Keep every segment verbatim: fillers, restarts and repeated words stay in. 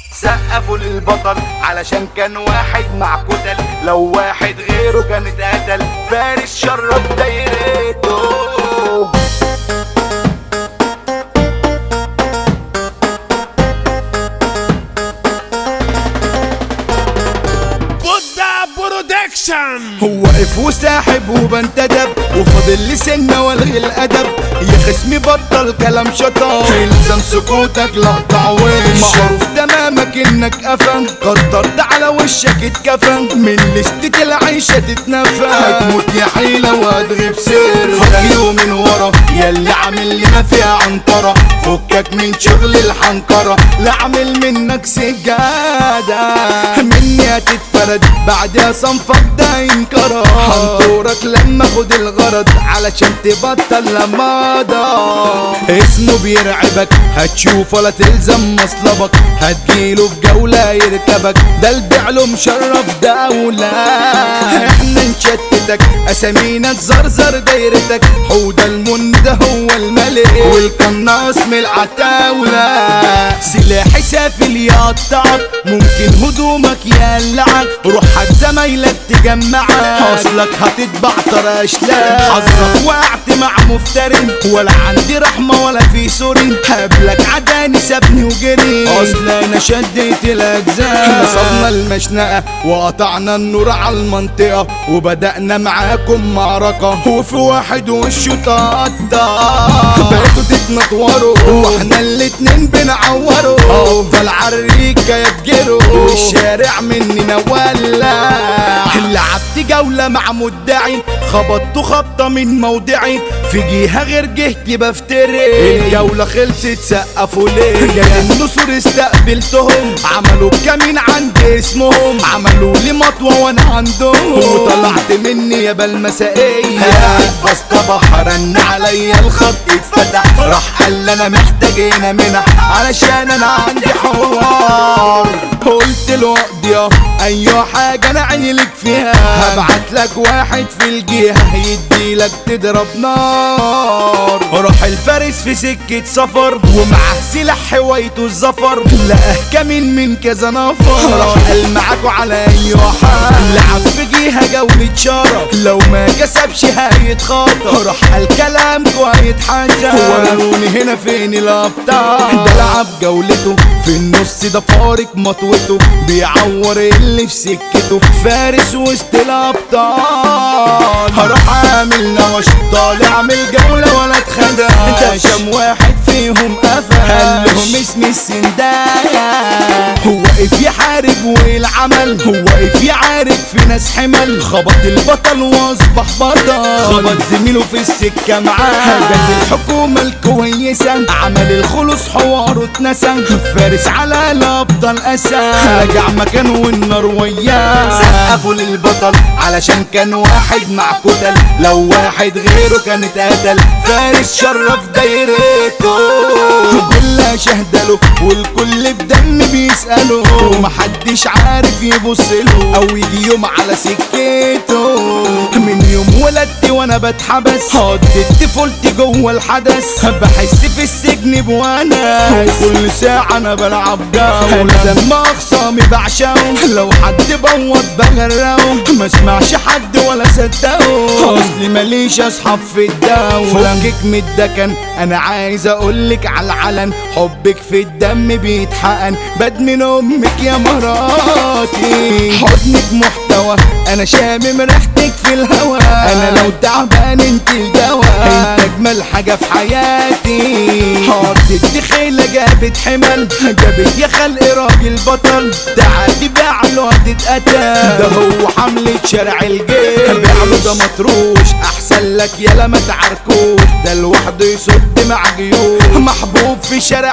سقفوا للبطل علشان كان واحد مع كتل، لو واحد غيره كان اتقتل. فارس شرف دايرته. هو واقف وساحب وبنتدب وفاضل لي سنة والغي الادب. يا خصمي بطل كلام شطار، الزم سكوتك لقطع وش. معروف تمامك انك قفن، قدرت على وشك اتكفن. من لستة العيشة تتنفى، هتموت يا حيلة وهتغيب سر. فكيو من ورا ياللي عامل لنا فيها عنطرة، فكك من شغل الحنكرة. لا عامل منك سجادة، مني هتتفرد بعدها صنفك ده ينكرة. هنطورك لما خد الغرض علشان تبطل لماضة. اسمه بيرعبك هتشوف ولا تلزم مصلبك، هتجيله في جولة يركبك. ده البيع له مشرف دولة، احنا نشتتك اسامينا تزرزر دايرتك. حوده المن ده هو الملك والقناص من العتاولة. سلاحي سافل يقطعك، ممكن هدومك يقلعك. روح حد زمايلك تجمعك، اصلك هتتبع طراشلك. حظك وقعت مع مفترن، ولا عندي رحمة ولا في سوري. هبلك عداني سابني وجري، اصل انا شديت الاجزاء. نصبنا المشنقة وقطعنا النور على المنطقة، وبدأنا معاكم معركة. وفي واحد وشه تقطع، بقيتوا تتنطوروا واحنا الاتنين بنعوروا. افضل عالريكة يبجروا والشارع مننا ولع. لعبت جولة مع مدعي، خبطت خبطة من موضعي. في جهة غير جهتي بفتري، الجولة خلصت سقفوا ليه. جاي النسور استقبلتهم، عملوا كمين عندي اسمهم. عملوا لي مطوة وانا عندهم، وطلعت مني يا بالمسائية. بسطبح رن عليا الخط اتفتح، راح قال لي انا محتاج هنا منح علشان انا عندي حوار. قلت له اقضيها ايوه حاجة انا عيني لك فيها. هبعت لك واحد في الجهة يديلك تضرب نار. راح الفارس في سكة سفر، ومعه سلاح هوايته الظفر. لقاه كمين من كذا نفر، راح قال معاكوا على ايوه حال. لعب في جهة جولة شرف، لو ما كسبش هيتخاطر. راح قال كلامكوا هيتحسن، وروني هنا فين الابطال. ده لعب جولته في النص، ده فارق مطوته. بيعور اللي في سكته، فارس وسط الابطال. هروح اعمل نوش طالع من الجولة ولا اتخدع. ده شم واحد فيهم قفش، قال لهم اسمي السندايا. هو واقف يحارب والعمل، هو واقف يعارك في ناس حمل. خبط البطل واصبح بطل، خبط زميله في السكة معاه. جت الحكومة الكويسة، عمل الخلص حواره اتنسى. فارس على الابطال اسى، رجع مكانه والنار وياه. سقفوا للبطل علشان كان واحد مع كتل، لو واحد غيره كان اتقتل. فارس شرف دايرته، كلها شهدله والكل بدم بيسأله. ومحدش عارف يبصله او يجي يوم على سكته. من يوم ولدت وانا بتحبس، قضيت طفولتي جوه الحدث. بحس في السجن بوانا، كل ساعة انا بلعب جولة. لما اخصامي بعشقهم، لو حد بوض بغرقهم. ما اسمعش حد ولا صدقهم، اصلي ماليش اصحاب في الدولة. فكك من الدكن، انا عايز اقولك على العلن. حبك في الدم بيتحقن، بدمن امك يا مراتي. حضنك محتوى، انا شامم ريحتك في الهوا. انا لو تعبان انت الدواء، انت اجمل حاجة في حياتي. حطت خيلة جابت حمل، جابت يا خلق راجل بطل. تعالي بعله هتتقتل، ده هو حملة شارع الجيش. بعله ده مطروش، احسن لك يالا ما تعاركوش. ده لوحده يصد مع جيوش، محبوب في شارع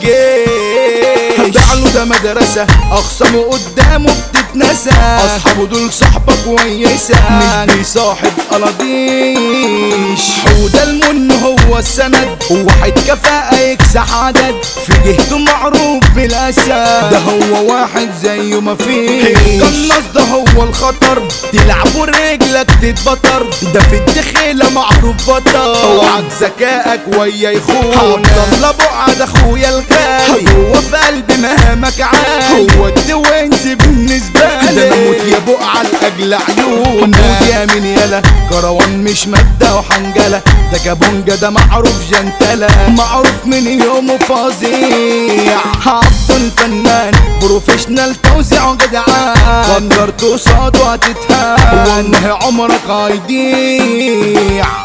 الجيش. بعله ده مدرسة، اخصمه قدامه بتتنسى. اصحابه دول صحبة كويسة، مش بيصاحب قلاضيش. حوده المن هو السند، واحد كفاءة يكسح عدد. في جهته معروف بالاسد، ده هو واحد زيه مفيش. القناص ده هو الخطر، تلعبوا رجلك تتبطر. ده في الدخيلة معروف بطل، اوعك ذكائك ويا يخون. الله بقعد اخويا الغالي، هو في قلبي مهامك عالي. حمود يا مين يلا كروان مش مادة وحنجلة ده كابونجا ده معروف جنتلة معروف من يومه فظيع عبد الفنان بروفيشنال توزيع وجدعان فكرت قصاده هتتهان والله عمرك هيضيع